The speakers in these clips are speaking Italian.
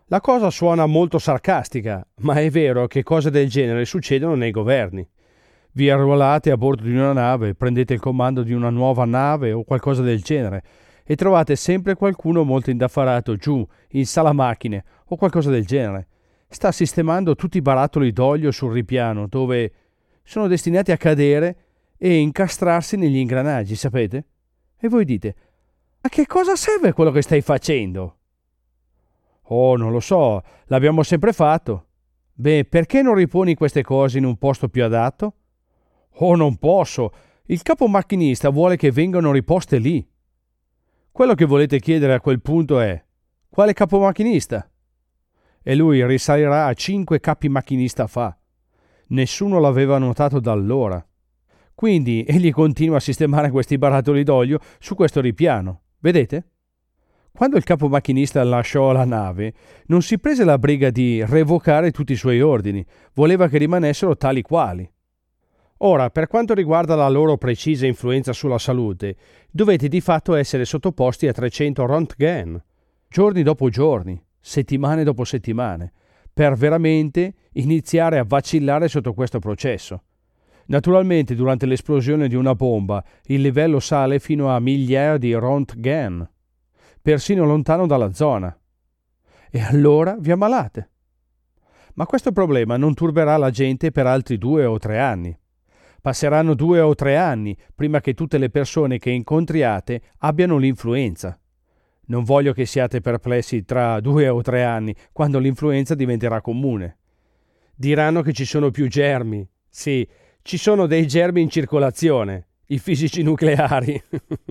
La cosa suona molto sarcastica, ma è vero che cose del genere succedono nei governi. Vi arruolate a bordo di una nave, prendete il comando di una nuova nave o qualcosa del genere e trovate sempre qualcuno molto indaffarato giù, in sala macchine o qualcosa del genere. Sta sistemando tutti i barattoli d'olio sul ripiano dove sono destinati a cadere e incastrarsi negli ingranaggi, sapete? E voi dite: a che cosa serve quello che stai facendo? Oh, non lo so, l'abbiamo sempre fatto. Beh, perché non riponi queste cose in un posto più adatto? Oh, non posso. Il capo macchinista vuole che vengano riposte lì. Quello che volete chiedere a quel punto è: quale capo macchinista? E lui risalirà a 5 capi macchinista fa. Nessuno l'aveva notato da allora. Quindi egli continua a sistemare questi barattoli d'olio su questo ripiano. Vedete? Quando il capo macchinista lasciò la nave, non si prese la briga di revocare tutti i suoi ordini, voleva che rimanessero tali quali. Ora, per quanto riguarda la loro precisa influenza sulla salute, dovete di fatto essere sottoposti a 300 Röntgen, giorni dopo giorni, settimane dopo settimane, per veramente iniziare a vacillare sotto questo processo. Naturalmente, durante l'esplosione di una bomba, il livello sale fino a migliaia di Röntgen, persino lontano dalla zona. E allora vi ammalate. Ma questo problema non turberà la gente per altri 2 o 3 anni. Passeranno 2 o 3 anni prima che tutte le persone che incontriate abbiano l'influenza. Non voglio che siate perplessi tra 2 o 3 anni, quando l'influenza diventerà comune. Diranno che ci sono più germi. Sì, ci sono dei germi in circolazione, i fisici nucleari.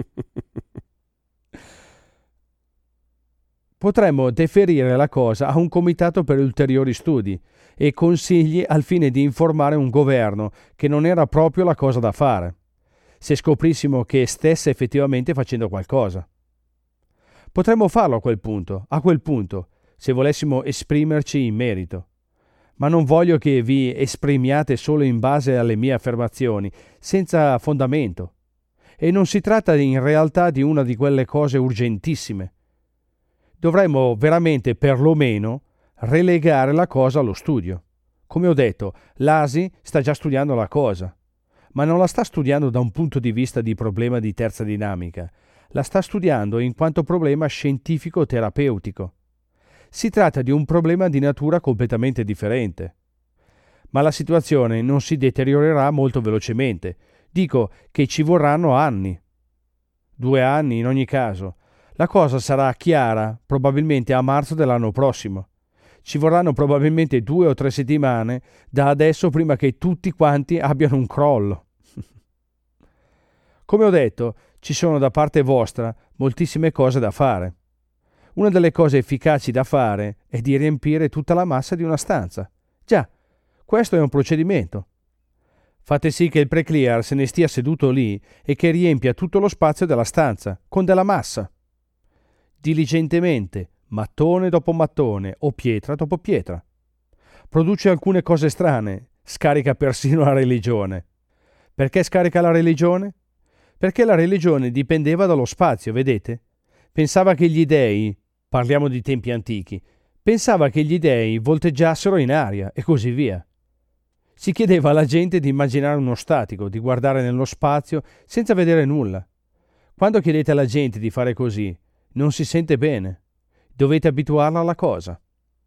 Potremmo deferire la cosa a un comitato per ulteriori studi e consigli al fine di informare un governo che non era proprio la cosa da fare, se scoprissimo che stesse effettivamente facendo qualcosa. Potremmo farlo a quel punto, se volessimo esprimerci in merito. Ma non voglio che vi esprimiate solo in base alle mie affermazioni, senza fondamento. E non si tratta in realtà di una di quelle cose urgentissime. Dovremmo veramente perlomeno relegare la cosa allo studio. Come ho detto, l'ASI sta già studiando la cosa, ma non la sta studiando da un punto di vista di problema di terza dinamica, la sta studiando in quanto problema scientifico-terapeutico. Si tratta di un problema di natura completamente differente. Ma la situazione non si deteriorerà molto velocemente. Dico che ci vorranno anni. 2 anni in ogni caso. La cosa sarà chiara probabilmente a marzo dell'anno prossimo. Ci vorranno probabilmente 2 o 3 settimane da adesso prima che tutti quanti abbiano un crollo. Come ho detto, ci sono da parte vostra moltissime cose da fare. Una delle cose efficaci da fare è di riempire tutta la massa di una stanza. Già, questo è un procedimento. Fate sì che il pre-clear se ne stia seduto lì e che riempia tutto lo spazio della stanza con della massa. Diligentemente, mattone dopo mattone o pietra dopo pietra. Produce alcune cose strane, scarica persino la religione. Perché scarica la religione? Perché la religione dipendeva dallo spazio, vedete? Pensava che gli dei, parliamo di tempi antichi, pensava che gli dei volteggiassero in aria e così via. Si chiedeva alla gente di immaginare uno statico, di guardare nello spazio senza vedere nulla. Quando chiedete alla gente di fare così, non si sente bene. Dovete abituarla alla cosa.